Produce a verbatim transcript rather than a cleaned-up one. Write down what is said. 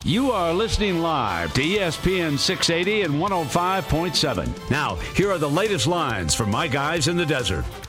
You are listening live to E S P N six eighty and one oh five point seven. Now, here are the latest lines from my guys in the desert.